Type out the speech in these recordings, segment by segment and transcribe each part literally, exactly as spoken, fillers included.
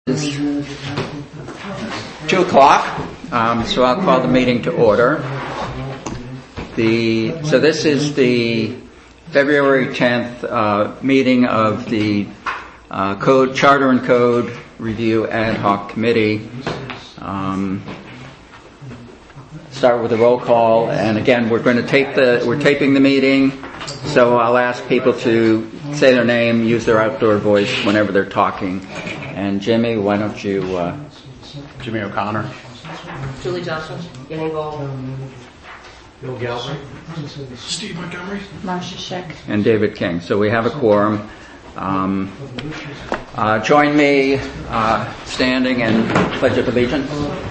It's two o'clock, um, so I'll call the meeting to order. The so this is the February tenth uh, meeting of the uh, Code Charter and Code Review Ad Hoc Committee. Um, start with a roll call, and again, we're going to tape the we're taping the meeting, so I'll ask people to say their name, use their outdoor voice whenever they're talking. And Jimmy, why don't you... Uh, Jimmy O'Connor. Julie Johnson. Yanning Ball. Bill Galbraith. Steve Montgomery. Marcia Scheck. And David King. So we have a quorum. Um, uh, join me uh, standing and Pledge of Allegiance.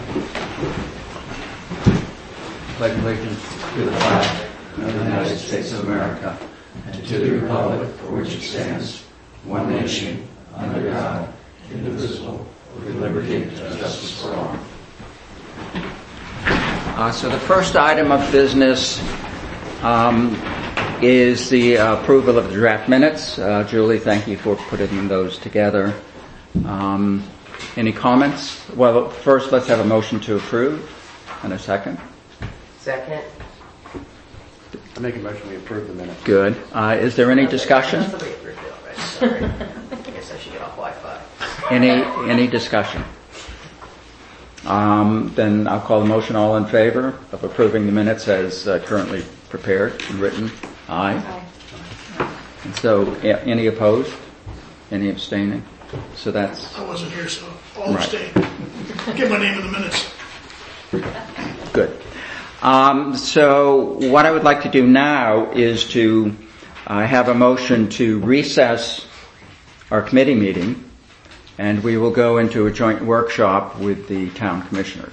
Pledge of Allegiance to the flag of the United States of America and to the republic for which it stands, one nation, under God, indivisible, with liberty and justice for all. Uh, so the first item of business um, is the uh, approval of the draft minutes. Uh, Julie, thank you for putting those together. Um, any comments? Well, first let's have a motion to approve and a second. Second. I make a motion we approve the minutes. Good. Uh, is there any discussion? That's the way approved it already. Sorry. I guess I should get off Wi-Fi. Any any discussion? Um, then I'll call the motion. All in favor of approving the minutes as uh, currently prepared and written? Aye. Aye. And so, a- any opposed? Any abstaining? So that's... I wasn't here, so I'll Right. abstain. Get my name in the minutes. Good. Um, so what I would like to do now is to uh, have a motion to recess our committee meeting, and we will go into a joint workshop with the town commissioners.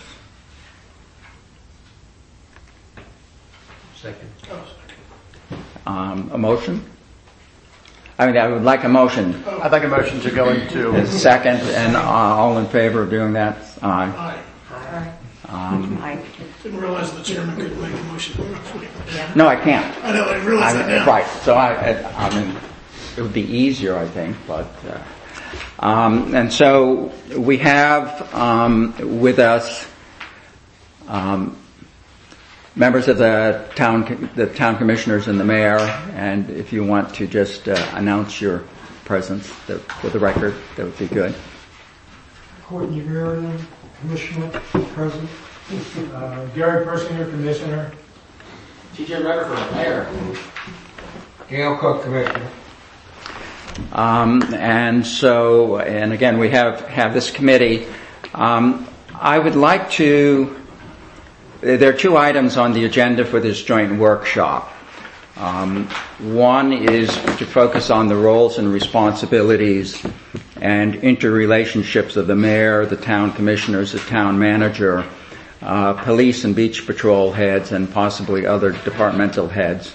Second. Um, a motion? I mean, I would like a motion. I'd like a motion to go into... A second, and uh, all in favor of doing that? Aye. Aye. Um, I, Didn't realize the chairman could make a motion. no, I can't. I know, I realize I that mean, now. right. So I, I, I mean, it would be easier, I think, but, uh, um, and so we have, um, with us, um, members of the town, the town commissioners and the mayor, and if you want to just, uh, announce your presence that, for the record, that would be good. Courtney Marion, Commissioner, President. Uh, Gary Persinger, Commissioner. T J Rutherford, Mayor. Gail Cook, Commissioner. Um, and so, and again, we have, have this committee. Um, I would like to, there are two items on the agenda for this joint workshop. Um, one is to focus on the roles and responsibilities and interrelationships of the mayor, the town commissioners, the town manager, uh, police and beach patrol heads, and possibly other departmental heads.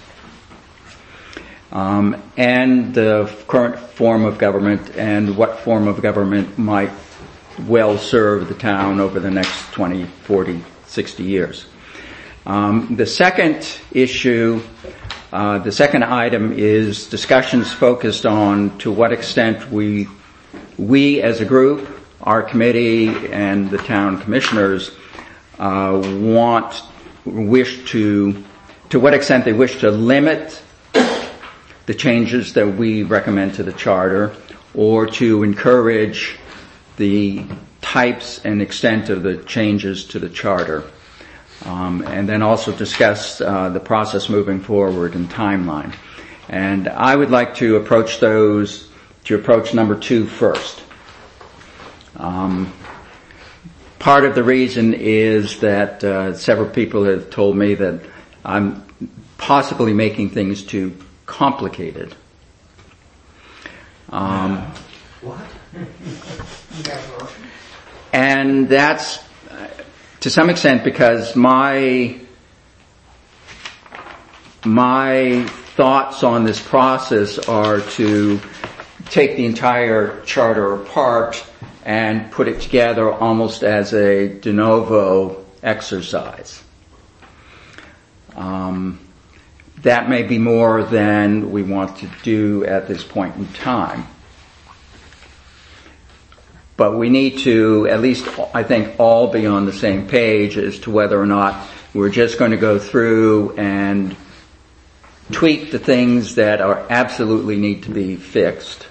Um, and the current form of government and what form of government might well serve the town over the next twenty, forty, sixty years. Um, the second issue, uh, the second item is discussions focused on to what extent we, we as a group, our committee and the town commissioners, uh, want, wish to, to what extent they wish to limit the changes that we recommend to the charter, or to encourage the types and extent of the changes to the charter. Um, and then also discuss uh, the process moving forward and timeline. And I would like to approach those, to approach number two first. Um, part of the reason is that uh, several people have told me that I'm possibly making things too complicated. Um, What? and that's uh, to some extent because my my thoughts on this process are to take the entire charter apart and put it together almost as a de novo exercise. Um, That may be more than we want to do at this point in time. but we need to at least, I think, all be on the same page as to whether or not we're just going to go through and tweak the things that are absolutely need to be fixed,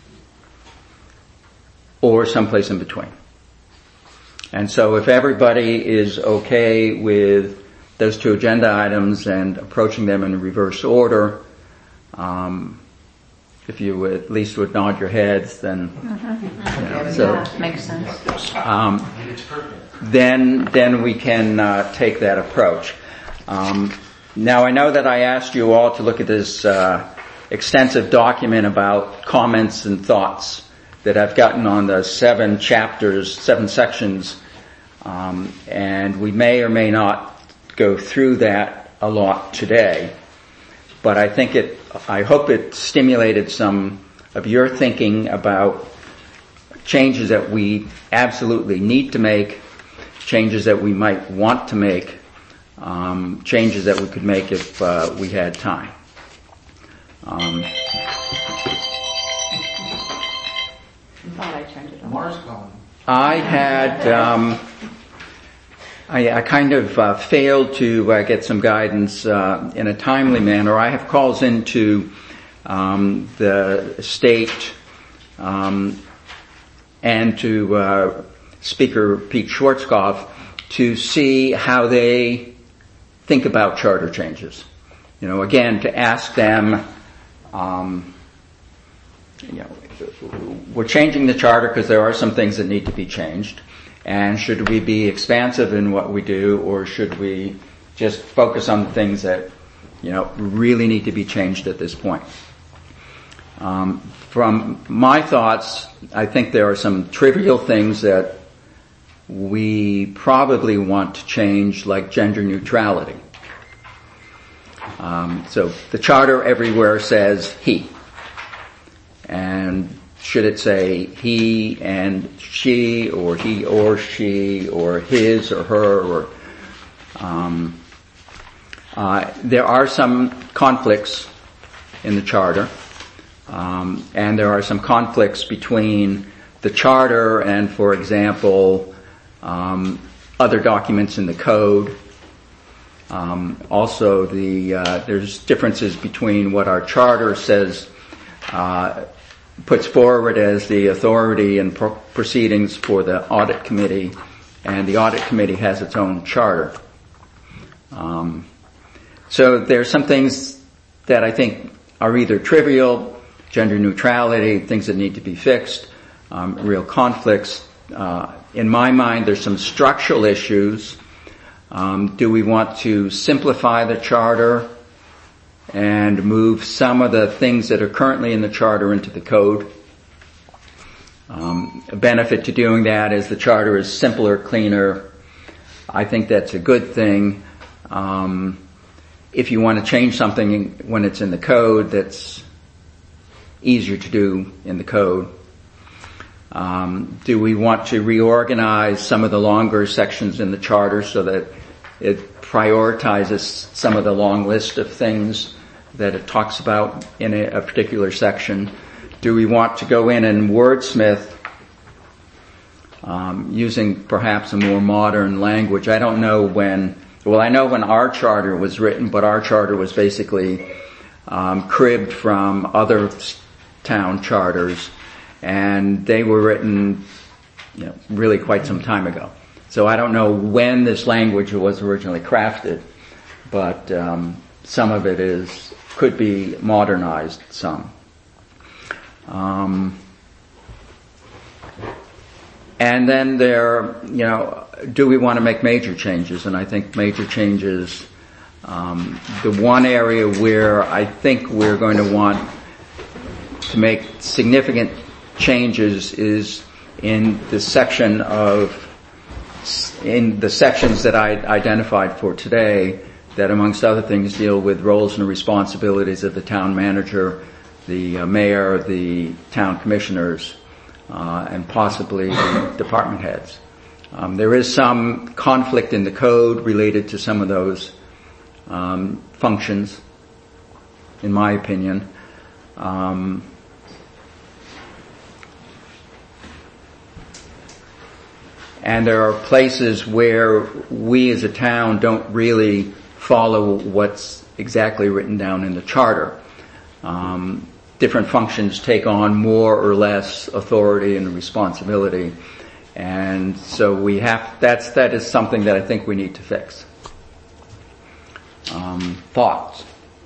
or someplace in between. And so if everybody is okay with those two agenda items and approaching them in reverse order, um, if you would, at least would nod your heads, then Mm-hmm. you know, so Yeah, makes sense. um, then then we can uh, take that approach. Um, now I know that I asked you all to look at this uh, extensive document about comments and thoughts that I've gotten on the seven chapters, seven sections, um, and we may or may not go through that a lot today. But I think it, I hope it stimulated some of your thinking about changes that we absolutely need to make, changes that we might want to make, um, changes that we could make if uh, we had time. Um, Thought I turned it on. Mars calling. I had, um, I, I kind of uh, failed to uh, get some guidance uh, in a timely manner. I have calls into um, the state um, and to uh, Speaker Pete Schwarzkopf to see how they think about charter changes. You know, again, to ask them, um, you know, we're changing the charter because there are some things that need to be changed. And should we be expansive in what we do, or should we just focus on the things that, you know, really need to be changed at this point? Um, from my thoughts, I think there are some trivial things that we probably want to change, like gender neutrality. Um, so the charter everywhere says he. And should it say he and she, or he or she, or his or her, or um, uh, there are some conflicts in the charter, um, and there are some conflicts between the charter and, for example, um, other documents in the code. Um, also, the uh, there's differences between what our charter says. Uh, puts forward as the authority and pro- proceedings for the audit committee, and the audit committee has its own charter. Um, so there's some things that I think are either trivial, gender neutrality, things that need to be fixed, um, real conflicts. Uh, in my mind, there's some structural issues. Um, do we want to simplify the charter and move some of the things that are currently in the charter into the code? Um, a benefit to doing that is the charter is simpler, cleaner. I think that's a good thing. Um, if you want to change something when it's in the code, that's easier to do in the code. Um, do we want to reorganize some of the longer sections in the charter so that it prioritizes some of the long list of things that it talks about in a, a particular section? Do we want to go in and wordsmith um, using perhaps a more modern language? I don't know when, well, I know when our charter was written, but our charter was basically um, cribbed from other town charters, and they were written, you know, really quite some time ago. So I don't know when this language was originally crafted, but um, some of it is could be modernized some. Um, and then there, you know, do we want to make major changes? And I think major changes, um, the one area where I think we're going to want to make significant changes is in the section of, in the sections that I identified for today, that amongst other things deal with roles and responsibilities of the town manager, the uh, mayor, the town commissioners, uh, and possibly the department heads. Um, there is some conflict in the code related to some of those um, functions, in my opinion. Um, And there are places where we as a town don't really follow what's exactly written down in the charter. Um, different functions take on more or less authority and responsibility. And so we have, that's, that is something that I think we need to fix. Um, thoughts?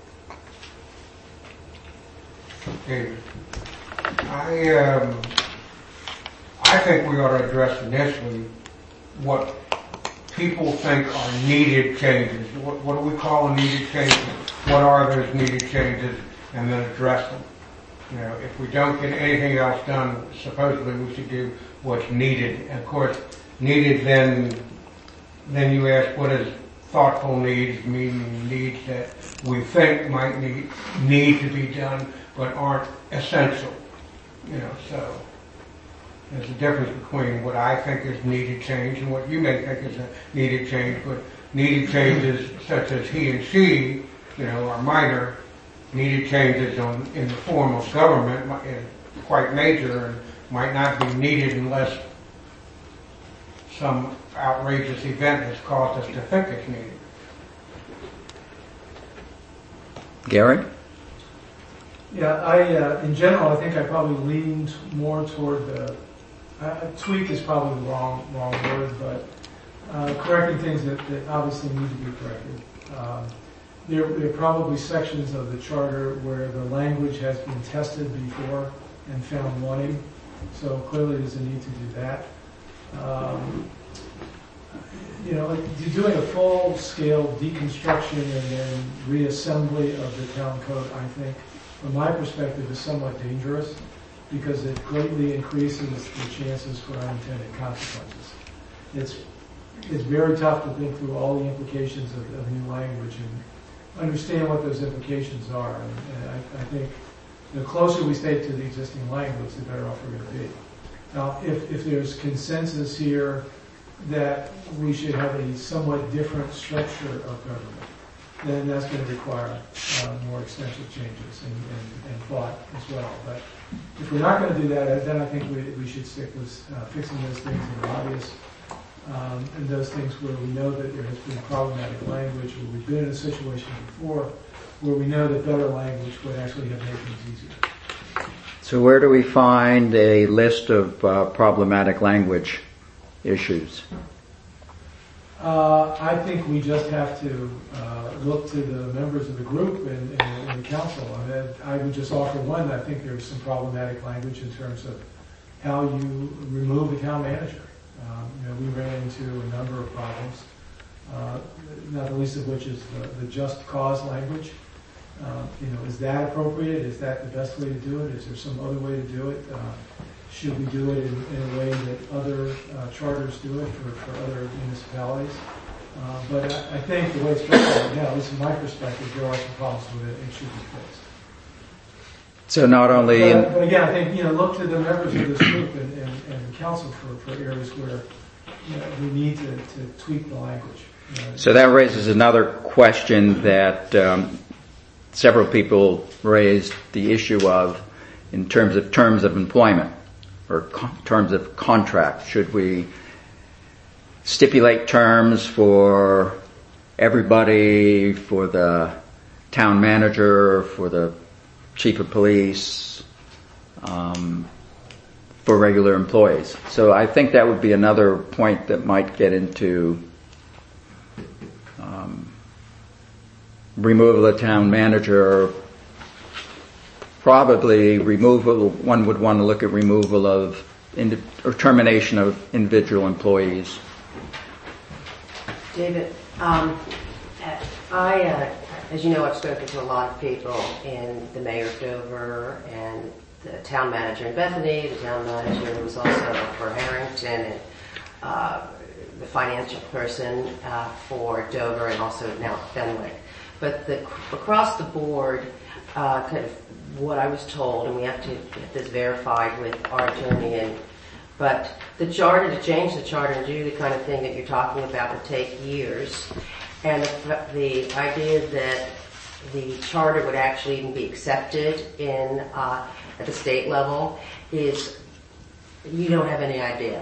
Okay. I, um, I think we ought to address initially what people think are needed changes. What, what do we call needed changes? What are those needed changes? And then address them. You know, if we don't get anything else done, supposedly we should do what's needed. And of course, needed then, then you ask what is thoughtful needs, meaning needs that we think might need, need to be done, but aren't essential. You know, so there's a difference between what I think is needed change and what you may think is a needed change, but needed changes such as he and she, you know, are minor. Needed changes on, in the form of government is quite major and might not be needed unless some outrageous event has caused us to think it's needed. Gary? Yeah, I, uh, in general, I think I probably leaned more toward the, uh, tweak is probably the wrong, wrong word, but, uh, correcting things that, that obviously need to be corrected. Um, there, there are probably sections of the charter where the language has been tested before and found wanting, so clearly there's a need to do that. Um, you know, like doing a full-scale deconstruction and then reassembly of the town code, I think, from my perspective, is somewhat dangerous because it greatly increases the chances for unintended consequences. It's it's very tough to think through all the implications of, of new language and understand what those implications are. And, and I, I think the closer we stay to the existing language, the better off we're going to be. Now, if, if there's consensus here that we should have a somewhat different structure of government, then that's going to require uh, more extensive changes and, and, and thought as well. But if we're not going to do that, then I think we, we should stick with uh, fixing those things that are obvious, um, and those things where we know that there has been problematic language, or we've been in a situation before where we know that better language would actually have made things easier. So where do we find a list of uh, problematic language issues? Uh, I think we just have to uh, look to the members of the group and, and, and the council. I mean, I would just offer one. I think there's some problematic language in terms of how you remove a town manager. Um, you know, we ran into a number of problems, uh, not the least of which is the, the just cause language. Uh, you know, is that appropriate? Is that the best way to do it? Is there some other way to do it? Uh, should we do it in, in a way that other uh, charters do it for, for other municipalities? Uh, but I, I think the way it's structured right now, at least from my perspective, there are some problems with it and it should be fixed. So not only But, in, but again, I think, you know, look to the members of this group and, and, and the council for, for areas where, you know, we need to, to tweak the language. You know. so that raises another question that um, several people raised the issue of in terms of terms of employment or con- terms of contract. Should we stipulate terms for everybody, for the town manager, for the chief of police, um, for regular employees? So I think that would be another point that might get into um, removal of the town manager. Probably removal, one would want to look at removal of, indi- or termination of individual employees. David, um, I, uh, as you know, I've spoken to a lot of people in the mayor of Dover and the town manager in Bethany, the town manager who was also for Harrington, and uh, the financial person uh, for Dover and also now Fenwick. But the, across the board, uh, kind of what I was told, and we have to get this verified with our attorney, and but the charter, to change the charter and do the kind of thing that you're talking about would take years. And the, the idea that the charter would actually even be accepted in uh, at the state level is, you don't have any idea.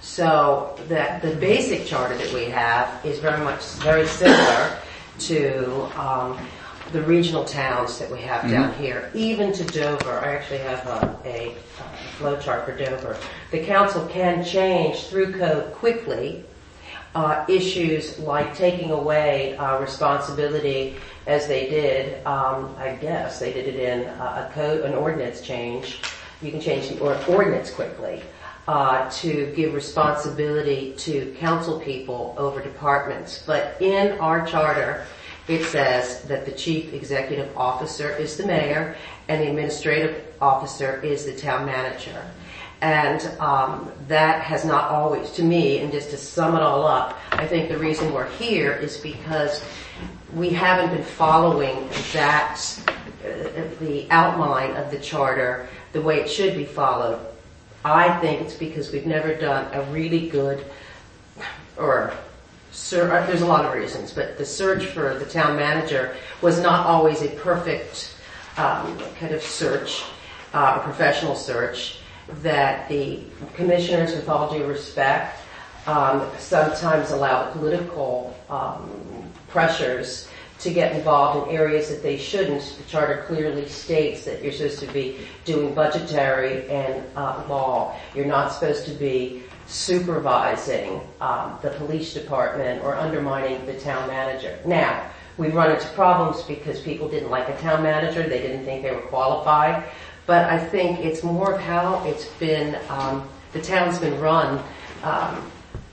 So that the basic charter that we have is very much very similar to um, the regional towns that we have down Mm-hmm. here, even to Dover. I actually have a, a, a flow chart for Dover. The council can change through code quickly uh, issues like taking away uh, responsibility, as they did. Um, I guess they did it in uh, a code, an ordinance change. You can change the or- ordinance quickly. Uh, to give responsibility to council people over departments. But in our charter, it says that the chief executive officer is the mayor and the administrative officer is the town manager. And um, that has not always, to me, and just to sum it all up, I think the reason we're here is because we haven't been following that, uh, the outline of the charter the way it should be followed. I think it's because we've never done a really good, or ser- there's a lot of reasons, but the search for the town manager was not always a perfect um, kind of search, uh, a professional search, that the commissioners, with all due respect, um, sometimes allow the political um, pressures to get involved in areas that they shouldn't. The charter clearly states that you're supposed to be doing budgetary and uh, law. You're not supposed to be supervising um, the police department or undermining the town manager. Now, we run into problems because people didn't like a town manager. They didn't think they were qualified. But I think it's more of how it's been, um, the town's been run um,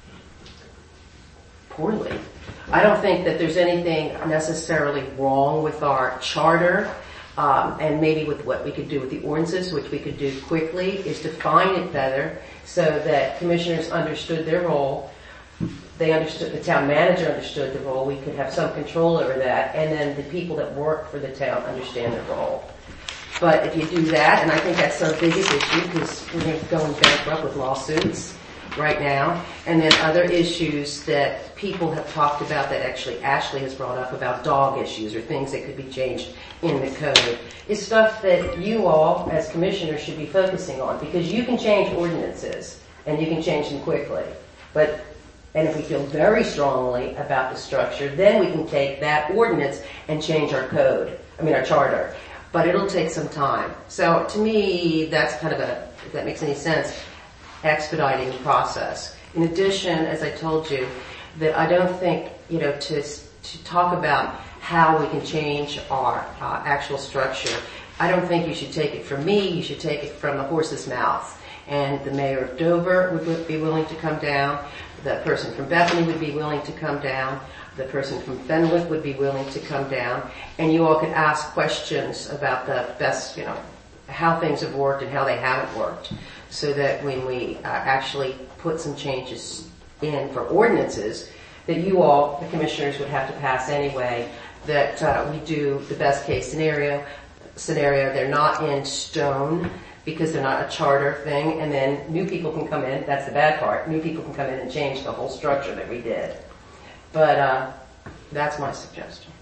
poorly. I don't think that there's anything necessarily wrong with our charter, um, and maybe with what we could do with the ordinances, which we could do quickly, is define it better so that commissioners understood their role. They understood, the town manager understood the role. We could have some control over that, and then the people that work for the town understand the role. But if you do that, and I think that's the biggest issue because we're going bankrupt with lawsuits right now, and then other issues that people have talked about that actually Ashley has brought up about dog issues or things that could be changed in the code is stuff that you all as commissioners should be focusing on, because you can change ordinances and you can change them quickly. But and if we feel very strongly about the structure, then we can take that ordinance and change our code, I mean our charter. But it'll take some time. So to me, that's kind of a, if that makes any sense, expediting the process. In addition, as I told you, that I don't think, you know, to to talk about how we can change our uh, actual structure, I don't think you should take it from me, you should take it from the horse's mouth. And the mayor of Dover would be willing to come down, the person from Bethany would be willing to come down, the person from Fenwick would be willing to come down, and you all could ask questions about the best, you know, how things have worked and how they haven't worked, so that when we uh, actually put some changes in for ordinances that you all, the commissioners, would have to pass anyway, that uh, we do the best case scenario, scenario. They're not in stone because they're not a charter thing, and then new people can come in, that's the bad part, new people can come in and change the whole structure that we did. But uh, that's my suggestion.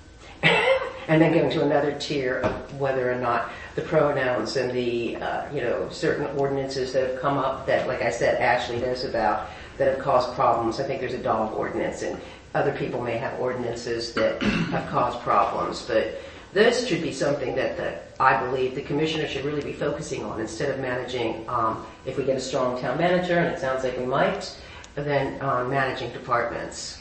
And then going to another tier of whether or not the pronouns and the, uh, you know, certain ordinances that have come up that, like I said, Ashley knows about, that have caused problems. I think there's a dog ordinance, and other people may have ordinances that have caused problems. But this should be something that, that I believe the commissioner should really be focusing on instead of managing, um, if we get a strong town manager, and it sounds like we might, then um, managing departments.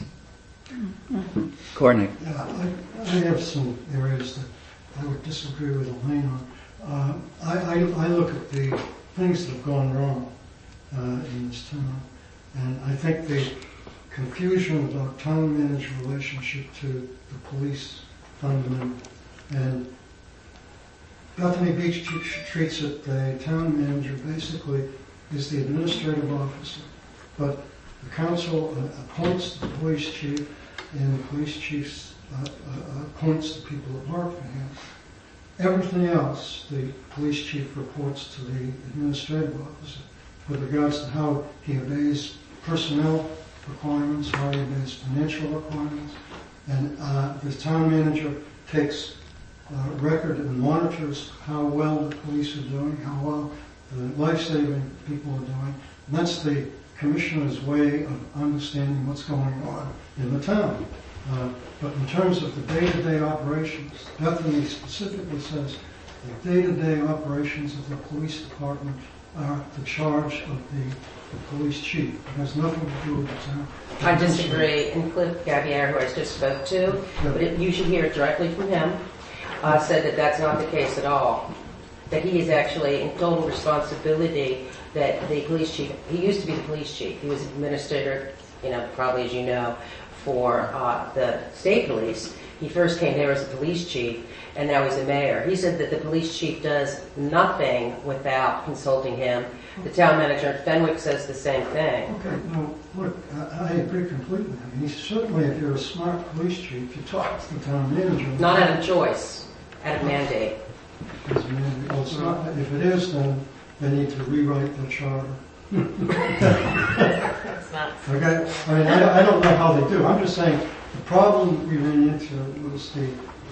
Courtney. Yeah, I, I have some areas that I would disagree with Elaine on. Uh, I, I, I look at the things that have gone wrong uh, in this town, and I think the confusion about town manager relationship to the police fundamental, and Bethany Beach treats it, the town manager basically is the administrative officer, but the council appoints the police chief, and the police chief uh, uh, appoints the people that work for him. Everything else, the police chief reports to the administrative officer with regards to how he obeys personnel requirements, how he obeys financial requirements, and uh, the town manager takes uh, record and monitors how well the police are doing, how well the life-saving people are doing. And that's the commissioner's way of understanding what's going on in the town. Uh, but in terms of the day-to-day operations, Bethany specifically says the day-to-day operations of the police department are the charge of the, the police chief. It has nothing to do with the town. I disagree. And Cliff Gavier, who I just spoke to, but it, you should hear it directly from him, uh, said that that's not the case at all. That he is actually in total responsibility, that the police chief, he used to be the police chief. He was administrator, you know, probably as you know, for uh, the state police. He first came there as a police chief, and now he's a mayor. He said that the police chief does nothing without consulting him. The town manager in Fenwick says the same thing. Okay, no, look, I, I agree completely. I mean, certainly if you're a smart police chief, you talk to the town manager. Not out of choice, out of mandate. As a mandate. Well, it's not, if it is, then they need to rewrite the charter. It's not. Okay? I mean, I, I don't know how they do. I'm just saying, the problem we ran into was the,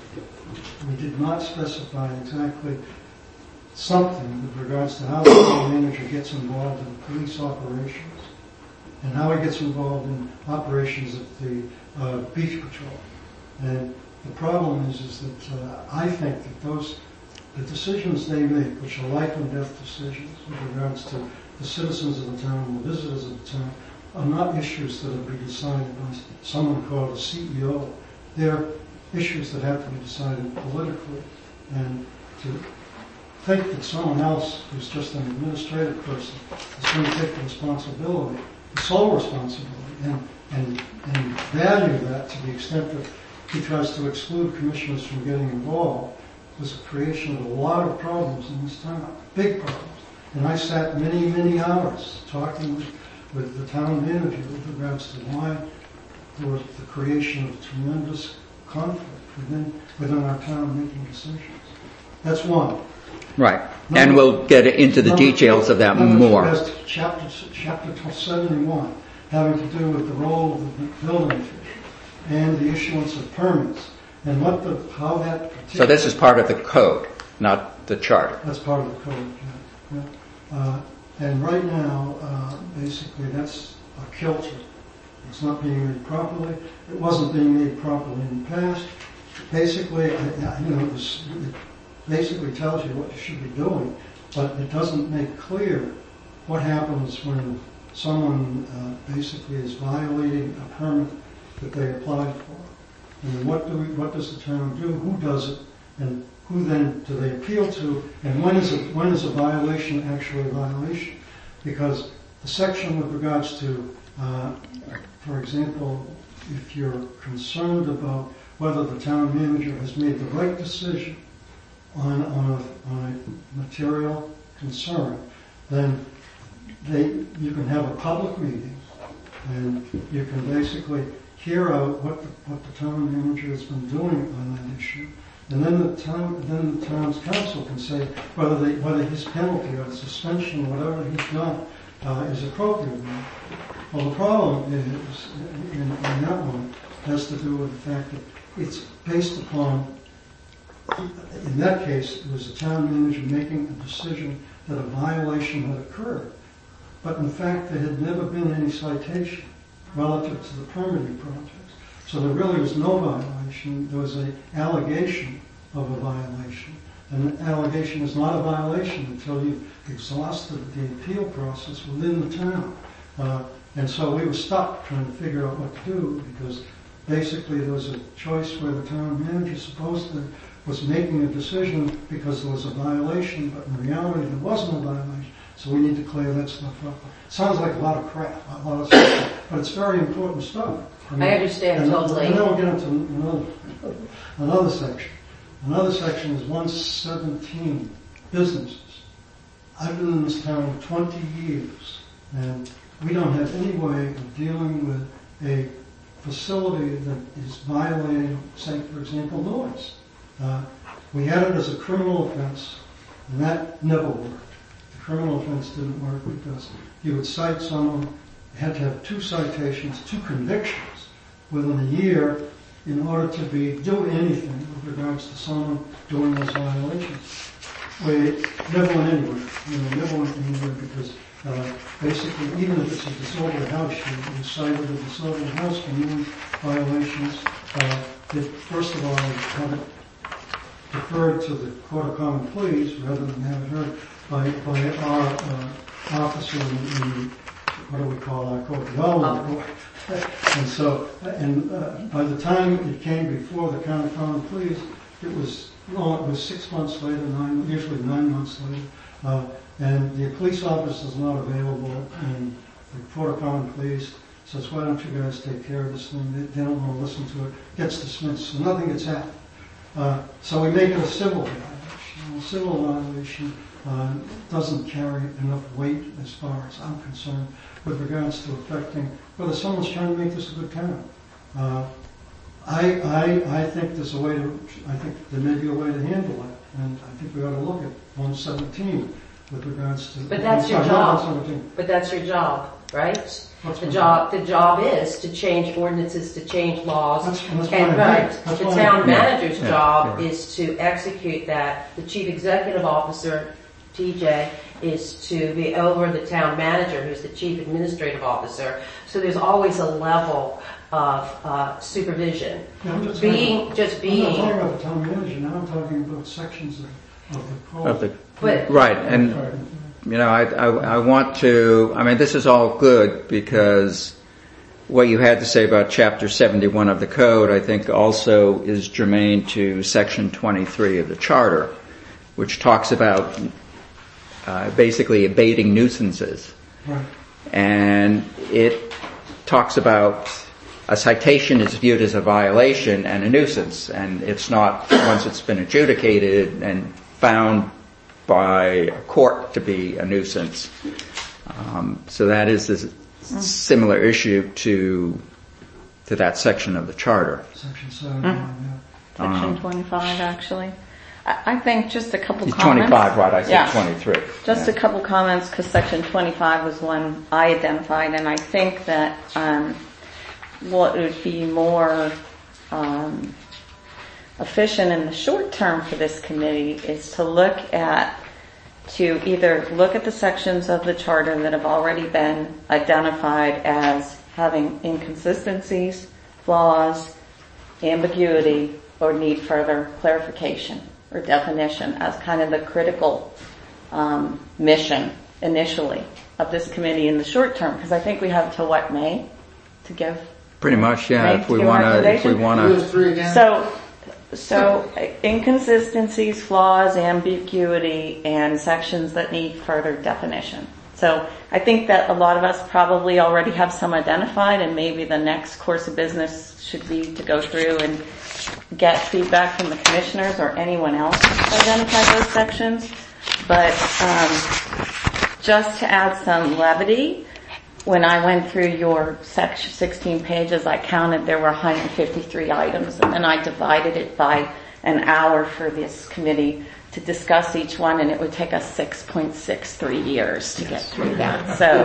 we did not specify exactly something with regards to how the town manager gets involved in police operations and how he gets involved in operations of the uh, beach patrol. And the problem is, is that uh, I think that those, the decisions they make, which are life and death decisions with regards to the citizens of the town, the visitors of the town, are not issues that are be decided by someone called a C E O. They're issues that have to be decided politically. And to think that someone else who's just an administrative person is going to take the responsibility, the sole responsibility, and, and, and value that to the extent that he tries to exclude commissioners from getting involved, was a creation of a lot of problems in this town, big problems. And I sat many, many hours talking with, with the town manager with regards to why there was the creation of tremendous conflict within, within our town making decisions. That's one. Right. Number, and we'll get into the details of that more. Two, chapter, chapter seventy-one, having to do with the role of the building official and the issuance of permits, and what the, how that... So this is part of the code, not the charter. That's part of the code, yeah. yeah. Uh, and right now, uh, basically, that's a kilter. It's not being made properly. It wasn't being made properly in the past. Basically, you know, it, was, it basically tells you what you should be doing, but it doesn't make clear what happens when someone uh, basically is violating a permit that they applied for. And what do we, what does the town do? Who does it? And who then do they appeal to? And when is it, when is a violation actually a violation? Because the section with regards to, uh, for example, if you're concerned about whether the town manager has made the right decision on, on, a, on a material concern, then they, you can have a public meeting and you can basically hear out what the, what the town manager has been doing on that issue. And then the town, then the town's council can say whether they, whether his penalty or the suspension, whatever he's done, uh, is appropriate. Well, the problem is, in, in that one, has to do with the fact that it's based upon, in that case, it was the town manager making a decision that a violation had occurred. But in fact, there had never been any citation relative to the permitting project. So there really was no violation. There was an allegation of a violation. And an allegation is not a violation until you've exhausted the appeal process within the town. Uh, and so we were stuck trying to figure out what to do because basically there was a choice where the town manager supposedly was making a decision because there was a violation, but in reality there wasn't a violation. So we need to clear that stuff up. It sounds like a lot of crap, a lot of stuff, but it's very important stuff. I, mean, I understand and, totally. And then we'll get into another, another section. Another section is one seventeen, businesses. I've been in this town twenty years, and we don't have any way of dealing with a facility that is violating, say, for example, noise. Uh, we had it as a criminal offense, and that never worked. The criminal offense didn't work because you would cite someone, you had to have two citations, two convictions within a year in order to be do anything with regards to someone doing those violations. We never went anywhere. You know, never went anywhere because Uh, basically, even if it's a disordered house, you, you cited a disordered house community violations. Uh, that first of all, have it deferred to the Court of Common Pleas rather than have it heard by, by our uh, officer in, in, what do we call our court? Development Court. And so, and uh, by the time it came before the Court of Common Pleas, it was, well, it was six months later, nine, usually nine months later. Uh, and the police officer is not available, and the Court of Common Pleas says, why don't you guys take care of this thing? They, they don't want to listen to it. Gets dismissed, so nothing gets happened. Uh, so we make it a civil violation. A civil violation uh, doesn't carry enough weight as far as I'm concerned with regards to affecting whether someone's trying to make this a good town. Uh, I, I, I think there's a way to, I think there may be a way to handle it, and I think we ought to look at one seventeen with regards to... But that's your sorry, job. But that's your job, right? What's The my job, the job is to change ordinances, to change laws. That's- that's And, what I right, think. That's the what I town think. manager's Yeah, job yeah. is to execute that. The chief executive officer, T J, is to be over the town manager, who's the chief administrative officer. So there's always a level of uh, supervision. Yeah, I'm just Being, talking- just I'm not being, talking about the town manager, now I'm talking about sections of, of the code. Of the, but right, and you know, I, I, I want to, I mean, this is all good because what you had to say about chapter seventy-one of the code, I think also is germane to section twenty-three of the charter, which talks about uh, basically abating nuisances. Right. And it talks about a citation is viewed as a violation and a nuisance, and it's not once it's been adjudicated and found by a court to be a nuisance. Um, so that is a similar issue to to that section of the charter. Section seventy-one, yeah. Section twenty-five, actually. I, I think just a couple It's comments. twenty-five, right? I said Yeah. twenty-three. Just Yeah. a couple comments, because section twenty-five was one I identified, and I think that um, what would be more um, efficient in the short term for this committee is to look at, to either look at the sections of the charter that have already been identified as having inconsistencies, flaws, ambiguity, or need further clarification or definition as kind of the critical um, mission initially of this committee in the short term, because I think we have till what, May to give. Pretty much, yeah. May If to we give want to, if we recommendation? want Who is to, three again? So, so uh, inconsistencies, flaws, ambiguity, and sections that need further definition. So I think that a lot of us probably already have some identified, and maybe the next course of business should be to go through and get feedback from the commissioners or anyone else to identify those sections. But um, just to add some levity, when I went through your section sixteen pages, I counted there were one hundred fifty-three items, and then I divided it by an hour for this committee to discuss each one, and it would take us six point six three years to get through that. So,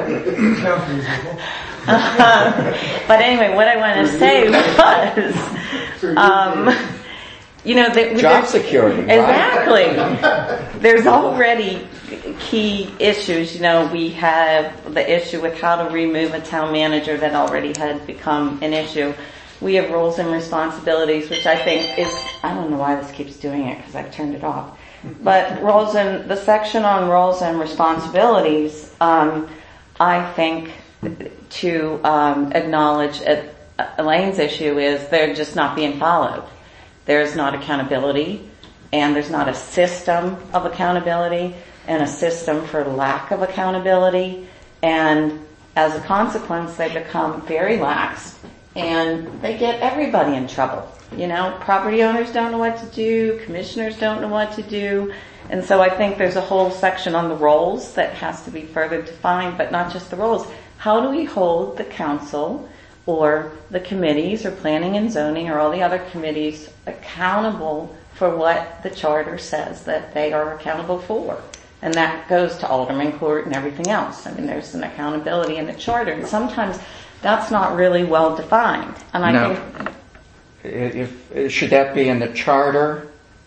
uh, but anyway, what I want to say was, um, you know, that job security, right? Exactly. There's already key issues. You know, we have the issue with how to remove a town manager that already had become an issue. We have roles and responsibilities, which I think is, I don't know why this keeps doing it because I've turned it off. But roles and, the section on roles and responsibilities, um, I think to um, acknowledge uh, Elaine's issue is they're just not being followed. There's not accountability, and there's not a system of accountability and a system for lack of accountability. And as a consequence, they become very lax, and they get everybody in trouble. You know, property owners don't know what to do, commissioners don't know what to do. And so I think there's a whole section on the roles that has to be further defined, but not just the roles. How do we hold the council or the committees or planning and zoning or all the other committees accountable for what the charter says that they are accountable for? And that goes to Alderman Court and everything else. I mean, there's an accountability in the charter, and sometimes that's not really well defined. And I No. think If, should that be in the charter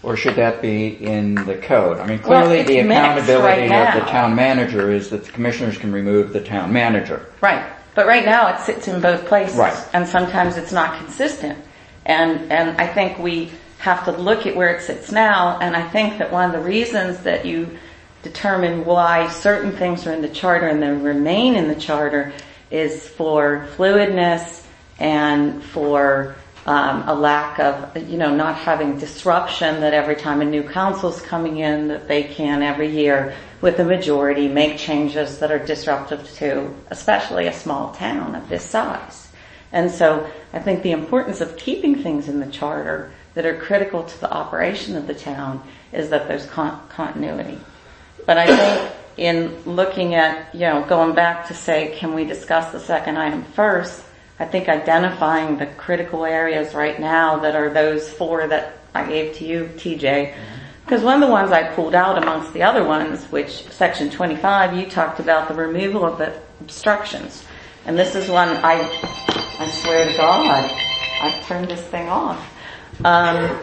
Or should that be in the code? I mean, Well, clearly it's the mixed accountability right of the now. town manager is that the commissioners can remove the town manager. Right. But right now it sits in both places. Right. And sometimes it's not consistent. And, and I think we have to look at where it sits now. And I think that one of the reasons that you determine why certain things are in the charter and then remain in the charter is for fluidness and for um, a lack of, you know, not having disruption, that every time a new council's coming in that they can every year with a majority make changes that are disruptive to especially a small town of this size. And so I think the importance of keeping things in the charter that are critical to the operation of the town is that there's con- continuity. But I think in looking at, you know, going back to say, can we discuss the second item first? I think identifying the critical areas right now that are those four that I gave to you, T J. Because one of the ones I pulled out amongst the other ones, which section twenty-five, you talked about the removal of the obstructions. And this is one I, I swear to God, I've turned this thing off. Um,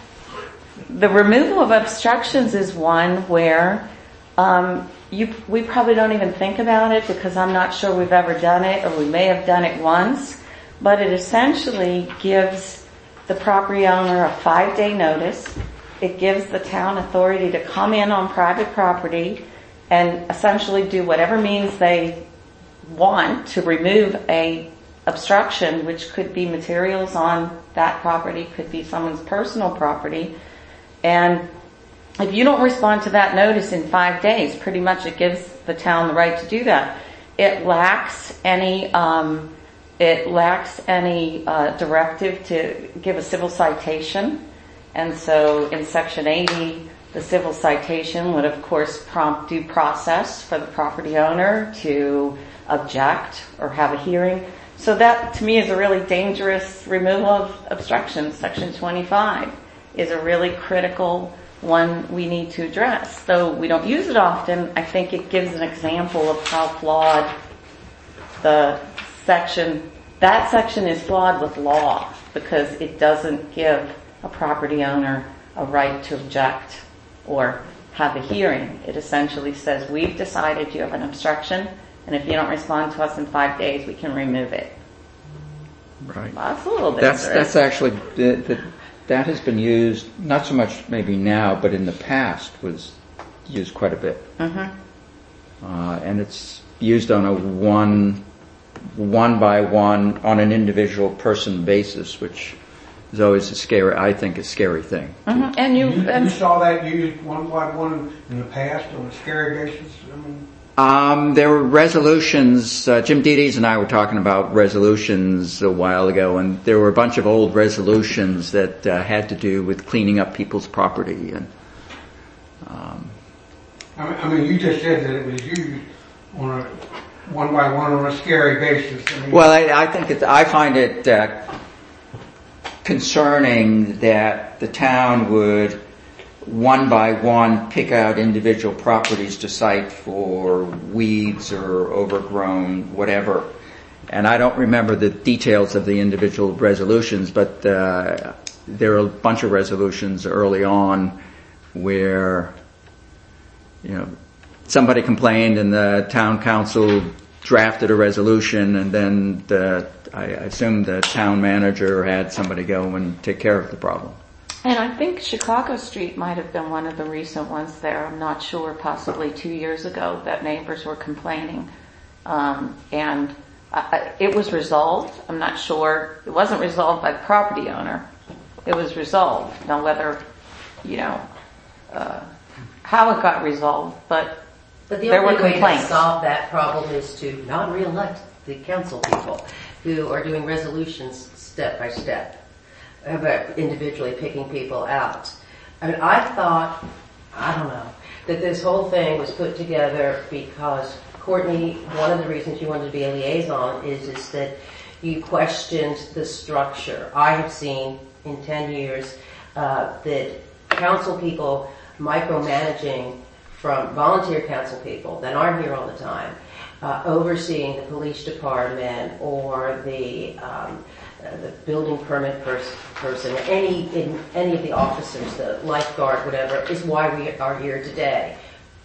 the removal of obstructions is one where um, you, we probably don't even think about it because I'm not sure we've ever done it, or we may have done it once, but it essentially gives the property owner a five-day notice. It gives the town authority to come in on private property and essentially do whatever means they want to remove a obstruction, which could be materials on that property, could be someone's personal property. And if you don't respond to that notice in five days, pretty much it gives the town the right to do that. It lacks any, um, it lacks any uh, directive to give a civil citation. And so in section eighty, the civil citation would of course prompt due process for the property owner to object or have a hearing. So that to me is a really dangerous removal of obstructions. Section twenty-five is a really critical one we need to address. Though we don't use it often, I think it gives an example of how flawed the section, that section is flawed with law because it doesn't give a property owner a right to object or have a hearing. It essentially says, we've decided you have an obstruction, and if you don't respond to us in five days, we can remove it. Right. Well, that's a little That's dangerous. that's actually the, the, that has been used not so much maybe now, but in the past was used quite a bit. Mm-hmm. Uh, and it's used on a one one by one on an individual person basis, which is always a scary, I think, a scary thing. Mm-hmm. And you, You, and you saw that used one by one in the past on a scary basis? I mean, Um, there were resolutions, uh, Jim Dedes and I were talking about resolutions a while ago, and there were a bunch of old resolutions that uh, had to do with cleaning up people's property. And um, I mean, I mean, you just said that it was used on a one by one on a scary basis. I mean, well, I, I think it, I find it uh, concerning that the town would one by one pick out individual properties to cite for weeds or overgrown whatever. And I don't remember the details of the individual resolutions, but uh, there are a bunch of resolutions early on where, you know, somebody complained and the town council drafted a resolution, and then the, I assume the town manager had somebody go and take care of the problem. And I think Chicago Street might have been one of the recent ones there. I'm not sure, possibly two years ago, that neighbors were complaining. Um, and uh, it was resolved. I'm not sure. It wasn't resolved by the property owner. It was resolved. Now whether, you know, uh, how it got resolved, but, But the there were only way to complaints. solve that problem is to not re-elect the council people who are doing resolutions step by step about individually picking people out. I mean, I thought, I don't know, that this whole thing was put together because Courtney, one of the reasons you wanted to be a liaison is, is that you questioned the structure. I have seen in ten years uh, that council people micromanaging from volunteer council people that aren't here all the time, uh, overseeing the police department or the um, uh, the building permit pers- person, any in any of the officers, the lifeguard, whatever, is why we are here today.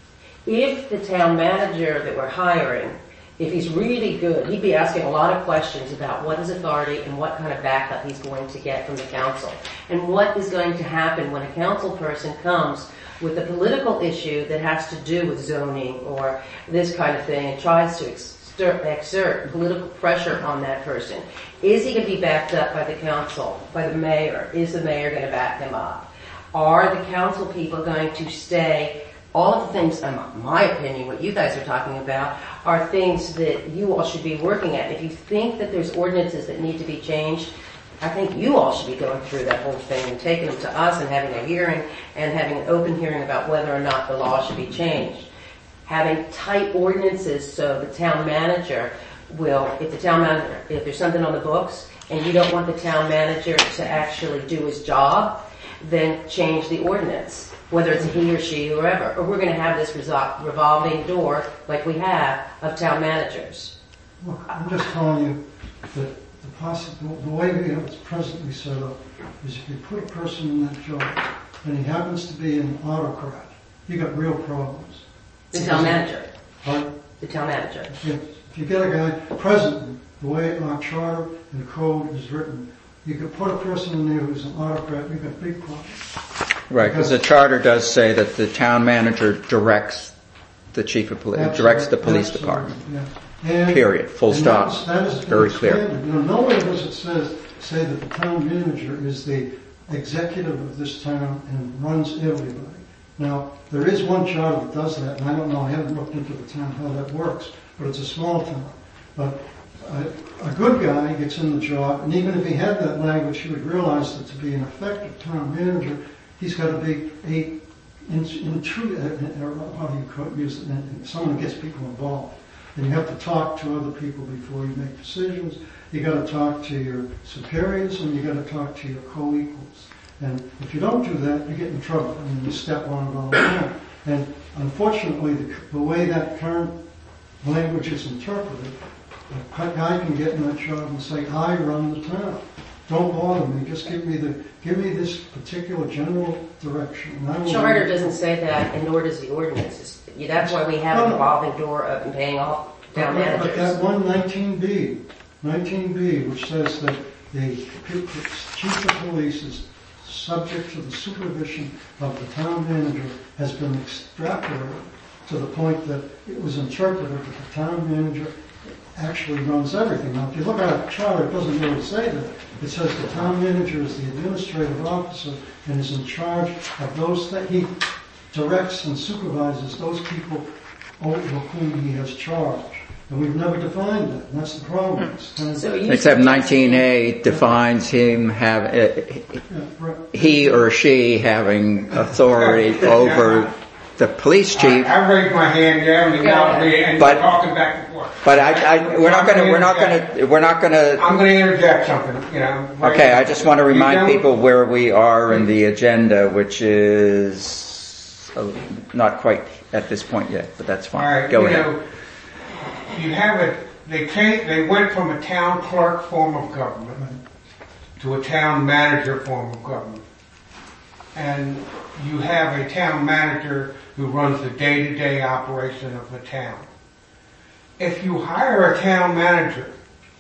If the town manager that we're hiring, if he's really good, he'd be asking a lot of questions about what is authority and what kind of backup he's going to get from the council. And what is going to happen when a council person comes with a political issue that has to do with zoning or this kind of thing and tries to exert, exert political pressure on that person. Is he going to be backed up by the council, by the mayor? Is the mayor going to back him up? Are the council people going to stay? All of the things, in my opinion, what you guys are talking about, are things that you all should be working at. If you think that there's ordinances that need to be changed, I think you all should be going through that whole thing and taking them to us and having a hearing and having an open hearing about whether or not the law should be changed. Having tight ordinances so the town manager will, if the town manager, if there's something on the books and you don't want the town manager to actually do his job, then change the ordinance, whether it's he or she, whoever. Or we're going to have this resol- revolving door like we have of town managers. Look, I'm just telling you that the possible, the way we have it's presently set up is if you put a person in that job and he happens to be an autocrat, you got real problems. The town manager. Pardon? The town manager. If, if you get a guy, presently, the way our charter and code is written, you could put a person in there who's an autocrat, you've got big problems. Right, because the charter does say that the town manager directs the chief of police, directs the police Absolutely, department. yeah. And, Period. Full and stop. That is, that is Very clear. standard. You know, nowhere does it says, say that the town manager is the executive of this town and runs everybody. Now, there is one charter that does that, and I don't know, I haven't looked into the town how that works, but it's a small town. But a, a good guy gets in the job, and even if he had that language, he would realize that to be an effective town manager, he's got to be a intrude, how do you call it, use it, someone who gets people involved. And you have to talk to other people before you make decisions. You got to talk to your superiors, and you got to talk to your co-equals. And if you don't do that, you get in trouble. I mean, you step on it all the time. And unfortunately, the, the way that current language is interpreted, a guy can get in that job and say, "I run the town. Don't bother me. Just give me the give me this particular general direction." And I will Charter doesn't say that, and nor does the ordinance. That's why we have a revolving door of paying off town managers. But that one nineteen B, nineteen B, which says that the chief of police is subject to the supervision of the town manager, has been extrapolated to the point that it was interpreted that the town manager actually runs everything. Now, if you look at the charter, it doesn't really say that. It says the town manager is the administrative officer and is in charge of those that he directs and supervises those people over whom he has charge. And we've never defined that, and that's the problem. So you Except nineteen A defines him have, uh, Yeah, right. he or she having authority over the police chief. I, I raised my hand down and now we and But- we're talking back and forth. But I, I, we're not gonna, we're not gonna, we're not gonna, I'm going to interject something, you know. right- okay, I just want to You remind don't- people where we are in the agenda, which is uh, not quite at this point yet, but that's All fine. right, Go you ahead. know, you have it. They changed, They went from a town clerk form of government to a town manager form of government, and you have a town manager who runs the day-to-day operation of the town. If you hire a town manager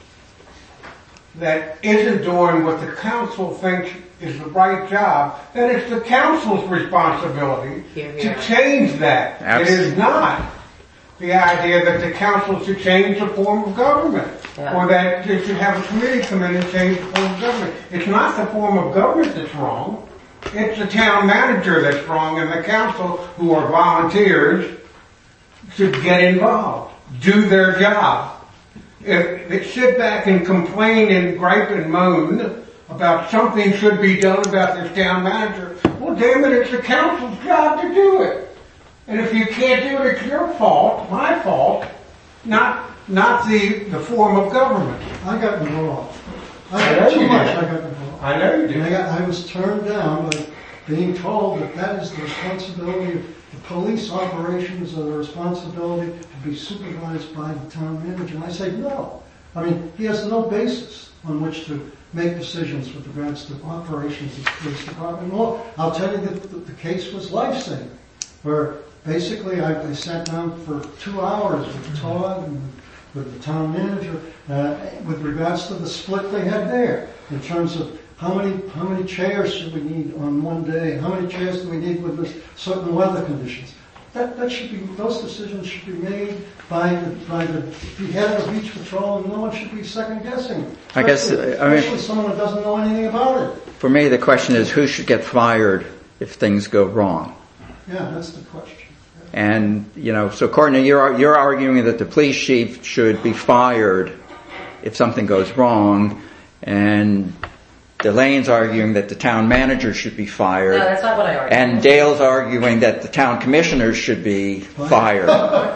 that isn't doing what the council thinks is the right job, then it's the council's responsibility Here we to are. change that. Abs- It is not the idea that the council should change the form of government, Yeah. or that they should have a committee come in and change the form of government. It's not the form of government that's wrong. It's the town manager that's wrong, and the council, who are volunteers, should get involved, do their job. If they sit back and complain and gripe and moan about something should be done about this town manager, well, damn it, it's the council's job to do it. And if you can't do it, it's your fault, my fault, not not the the form of government. I got involved. I I know got too you much. did. I got involved. I know you And I, do. got, I was turned down by being told that that is the responsibility of the police operations, are the responsibility to be supervised by the town manager. And I said, no. I mean, he has no basis. on which to make decisions with regards to operations of the police department. Well, I'll tell you that the, the case was life-saving, where basically I, I sat down for two hours with Todd and with the town manager uh, with regards to the split they had there in terms of how many how many chairs should we need on one day, how many chairs do we need with this certain weather conditions. That, that should be, those decisions should be made by the, by the, the head of beach patrol, and no one should be second guessing. I guess, Especially, I mean- especially someone who doesn't know anything about it. For me, the question is who should get fired if things go wrong? Yeah, that's the question. And, you know, so Courtney, you're, you're arguing that the police chief should be fired if something goes wrong, and Delaine's arguing that the town manager should be fired. No, that's not what I argued. And Dale's arguing that the town commissioners should be fired.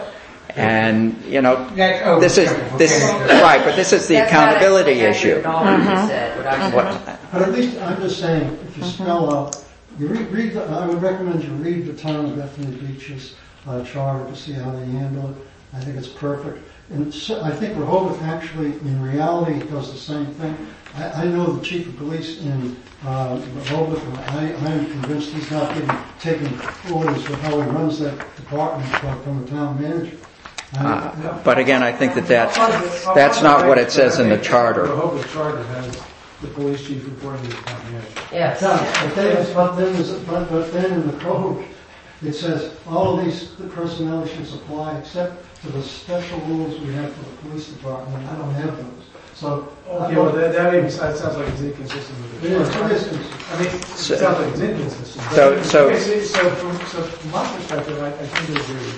And, you know, That's this is, this, right, but this is the That's not accountability actually issue. accurate at all what you said, what I said. What, But at least, I'm just saying, if you spell out, you read, read the, I would recommend you read the town of Bethany Beach's uh, charter to see how they handle it. I think it's perfect. And so, I think Rehoboth actually, in reality, does the same thing. I, I know the chief of police in uh, Rehoboth, and I, I am convinced he's not getting, taking orders for how he runs that department from the town manager. uh, but again, I think that that's, that's not what it says in the charter. The Rehoboth charter has the police chief reporting to the town manager. Yes. Yeah, but then, but then, there's- but, but then in the code, it says all of these the personnel issues apply except for the special rules we have for the police department. I don't have those. So, Okay, well, that, that maybe, that sounds like it's inconsistent with it the is, charter. it is consistent. I mean, it So- sounds like it's inconsistent. but- So- so- Okay, so, so from, so from my perspective, I, I tend to agree with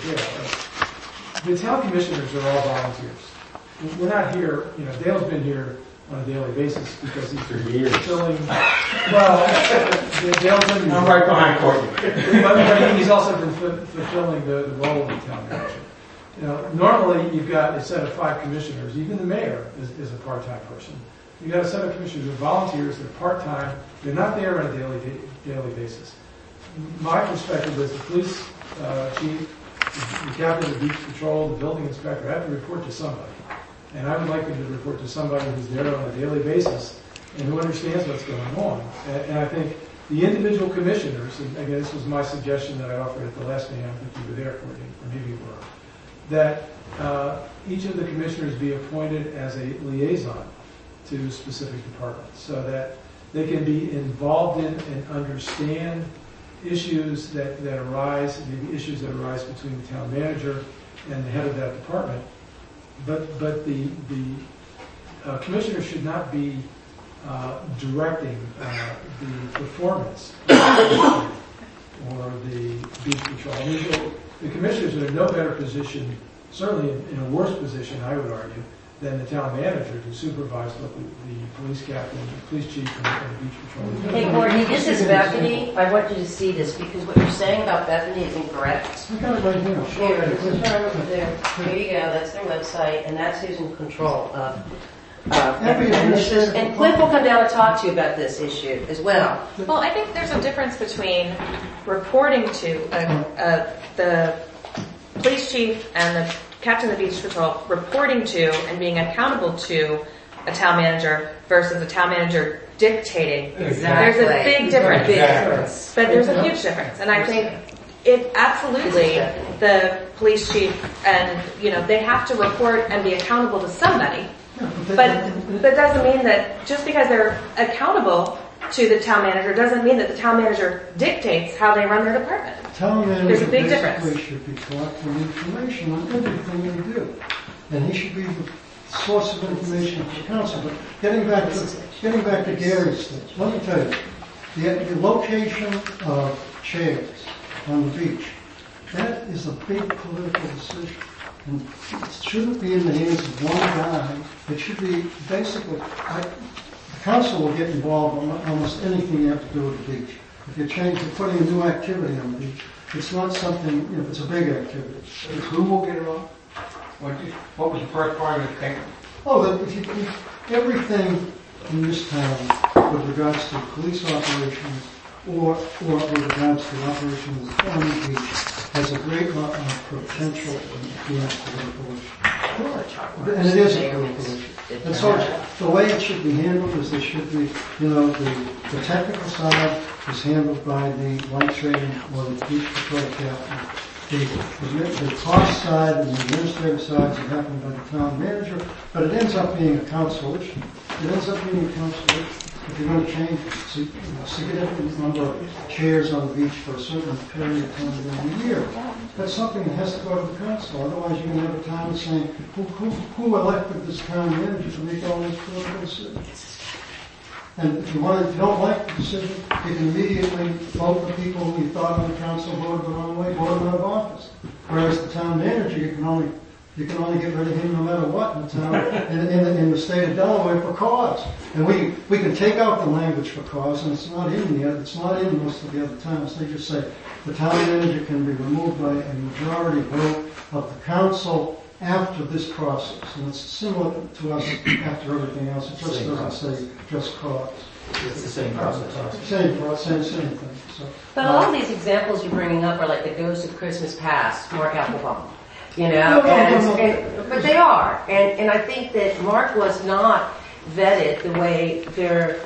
Dale. The town commissioners are all volunteers. We're not here, you know, Dale's been here on a daily basis because he's been fulfilling, well, Dale's been. I'm right behind Courtney. But, but he's also been fu- fulfilling the, the role of the town manager. You know, normally you've got a set of five commissioners. Even the mayor is, is a part-time person. You've got a set of commissioners who are volunteers. They're part-time. They're not there on a daily daily basis. My perspective is the police uh, chief, the captain of the beach patrol, the building inspector have to report to somebody. And I would like them to report to somebody who's there on a daily basis and who understands what's going on. And, and I think the individual commissioners, and again, this was my suggestion that I offered at the last meeting, I think you were there, Courtney, or maybe you were, that uh, each of the commissioners be appointed as a liaison to specific departments so that they can be involved in and understand issues that, that arise, maybe issues that arise between the town manager and the head of that department. But but the the uh, commissioner should not be uh, directing uh, the performance or the beach patrol. I mean, the, the commissioners are in no better position, certainly in, in a worse position, I would argue, than the town manager to supervise what the, the police captain, the police chief, and, and the beach patrol is doing. Hey, Courtney, this is Bethany. I want you to see this because what you're saying about Bethany is incorrect. I got it right here. Here, this is her over there. Here you go. That's their website, and that's who's in control of. Uh, Every and, this is, administrative and Cliff will come down and talk to you about this issue as well. Well, I think there's a difference between reporting to uh, uh, the police chief and the captain of the beach patrol, reporting to and being accountable to a town manager versus a town manager dictating. Exactly. There's a big difference. Big difference. But there's a huge difference. And I think it absolutely, the police chief and, you know, they have to report and be accountable to somebody. But that doesn't mean that just because they're accountable to the town manager doesn't mean that the town manager dictates how they run their department. Town manager There's a big basically difference. should be collecting information on everything they do. And he should be the source of information for council. But getting back to, getting back to Gary's thing, let me tell you, the, the location of chairs on the beach, that is a big political decision. And it shouldn't be in the hands of one guy. It should be basically, I, the council will get involved on almost anything you have to do with the beach. If you're changing, putting a new activity on the beach, it's not something, you know, it's a big activity. Who will get involved? What, what was the first part of the statement? Oh, that if you, if everything in this town with regards to police operations or, or with regards to operations on the beach has a great uh, potential to be a political issue. And it is a political issue. And so the way it should be handled is there should be, you know, the, the technical side is handled by the lights rating or the beach patrol captain. The, the, the cost side and the administrative sides are happened by the town manager, but it ends up being a council issue. It ends up being a council issue. If you're going to change a significant number of chairs on the beach for a certain period of time during the year, that's something that has to go to the council. Otherwise, you're going to have a town saying, who, who, who elected this town manager to make all these political decisions? And if you, want to, if you don't like the decision, you can immediately vote the people who you thought on the council voted the wrong way, vote them out of office. Whereas the town manager, you can only you can only get rid of him no matter what in the town, in, in, the, in the state of Delaware for cause. And we we can take out the language for cause, and it's not in the it's not in most of the other towns. They just say the town manager can be removed by a majority vote of the council after this process, and it's similar to us after everything else. It just Same doesn't process. say just cause. It's the same process. Same, pro- same, same thing. So, But uh, all of these examples you're bringing up are like the ghost of Christmas past, Mark Applebaum. You know, No, no, and, no, no. and but they are, and and I think that Mark was not vetted the way they're.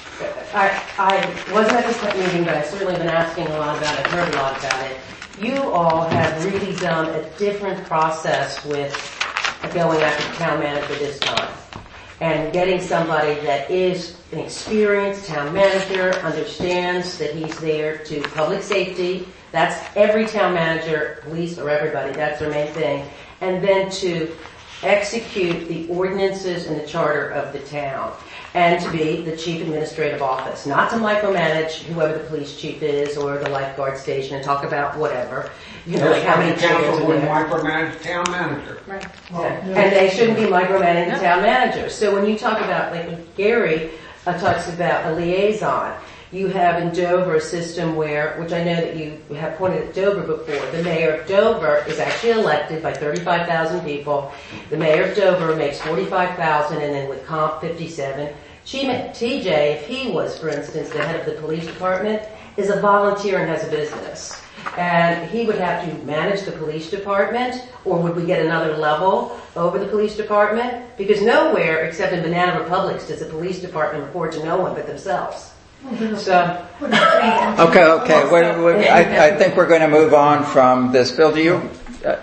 I I wasn't at this meeting, but I certainly have been asking a lot about it, heard a lot about it. You all have really done a different process with going after the town manager this time, and getting somebody that is an experienced town manager, understands that he's there to public safety. That's every town manager, police, or everybody. That's their main thing. And then to execute the ordinances and the charter of the town. And to be the chief administrative office. Not to micromanage whoever the police chief is or the lifeguard station and talk about whatever. You know, like how many chairs council are would there. micromanage town manager. Right. well, yeah. And they shouldn't be micromanaging the town manager. So when you talk about, like when Gary uh, talks about a liaison, you have in Dover a system where, which I know that you have pointed at Dover before, the mayor of Dover is actually elected by thirty-five thousand people. The mayor of Dover makes forty-five thousand and then with comp fifty-seven. T J, if he was, for instance, the head of the police department, is a volunteer and has a business. And he would have to manage the police department, or would we get another level over the police department? Because nowhere, except in Banana Republics, does the police department report to no one but themselves. So, Okay, okay. We're, we're, I, I think we're going to move on from this. Bill, do you uh,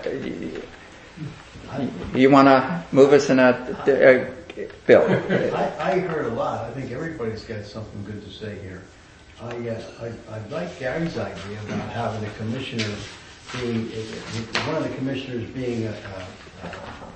you want to move us in a uh, Bill? I, I heard a lot. I think everybody's got something good to say here. I, uh, I, I like Gary's idea about having a commissioner being, one of the commissioners being a, a, a,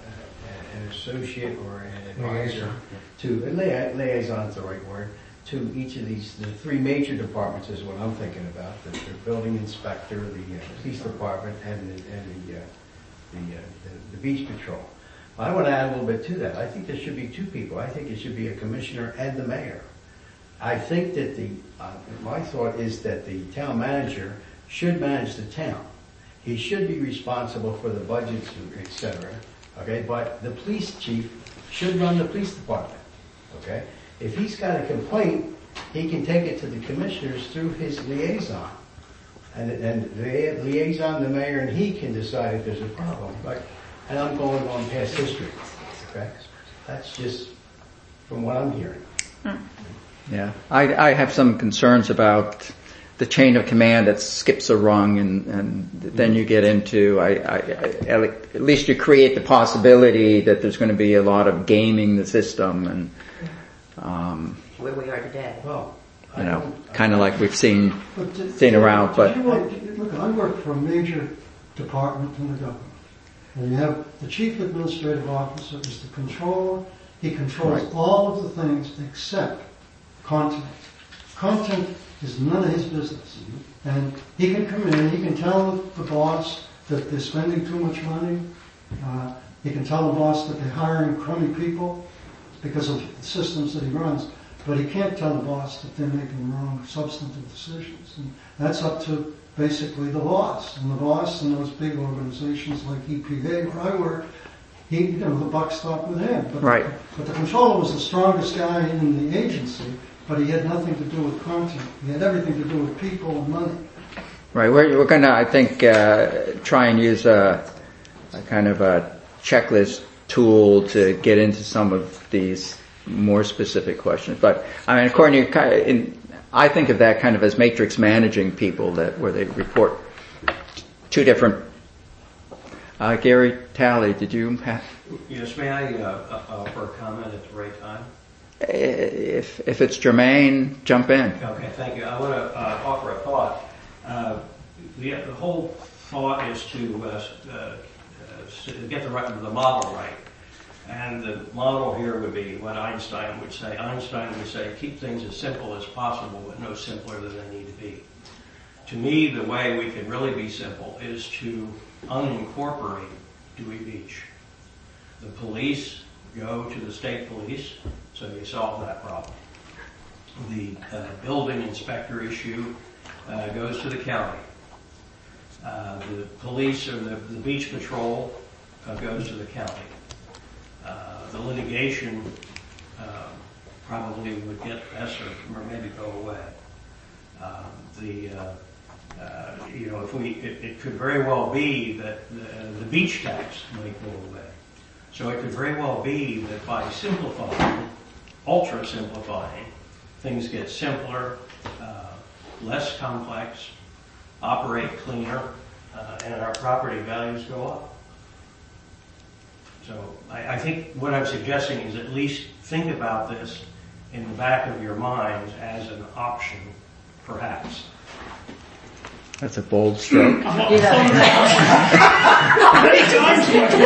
an associate or an advisor to, a lia- liaison is the right word, to each of these, the three major departments is what I'm thinking about, the, the building inspector, the uh, police department, and the, and the, uh, the, uh, the, the beach patrol. I want to add a little bit to that. I think there should be two people. I think it should be a commissioner and the mayor. I think that the, uh, my thought is that the town manager should manage the town. He should be responsible for the budgets, et cetera. Okay, but the police chief should run the police department. Okay, if he's got a complaint, he can take it to the commissioners through his liaison, and and the liaison, the mayor, and he can decide if there's a problem. Like, and I'm going on past history. Okay, that's just from what I'm hearing. Yeah, I, I have some concerns about the chain of command that skips a rung, and, and then you get into, I, I, I, at least you create the possibility that there's going to be a lot of gaming the system, and um, where we are today. Well, you know, kind of like we've seen But did- seen around. But did you work- Look, I work for a major department in the government. And you have the chief administrative officer is the controller. He controls Right. all of the things except content. Content is none of his business. And he can come in, he can tell the boss that they're spending too much money. Uh, he can tell the boss that they're hiring crummy people because of the systems that he runs. But he can't tell the boss that they're making wrong substantive decisions. And that's up to basically the boss. And the boss in those big organizations like E P A, where I work, he, you know, the buck stopped with him. But, Right. but the controller was the strongest guy in the agency, but he had nothing to do with content. He had everything to do with people and money. right, we're, we're going to, I think, uh, try and use a, a kind of a checklist tool to get into some of these more specific questions. But I mean, according to your, in, I think of that kind of as matrix managing people, that where they report two different. Uh, Gary Talley, did you have? Yes, may I uh, offer a comment at the right time? If if it's germane, jump in. Okay, thank you. I want to uh, offer a thought. Uh, the, the whole thought is to uh, uh, get the, right, the model right. And the model here would be what Einstein would say. Einstein would say, keep things as simple as possible, but no simpler than they need to be. To me, the way we can really be simple is to unincorporate Dewey Beach. The police go to the state police, so you solve that problem. The uh, building inspector issue uh, goes to the county. Uh, the police or the, the beach patrol uh, goes to the county. Uh, the litigation uh, probably would get lesser or maybe go away. Uh, the uh, uh, you know, if we, it, it could very well be that the, the beach tax might go away. So it could very well be that by simplifying, ultra simplifying, things get simpler, uh, less complex, operate cleaner, uh, and our property values go up. So I, I think what I'm suggesting is at least think about this in the back of your minds as an option, perhaps. That's a bold stroke. How many times do I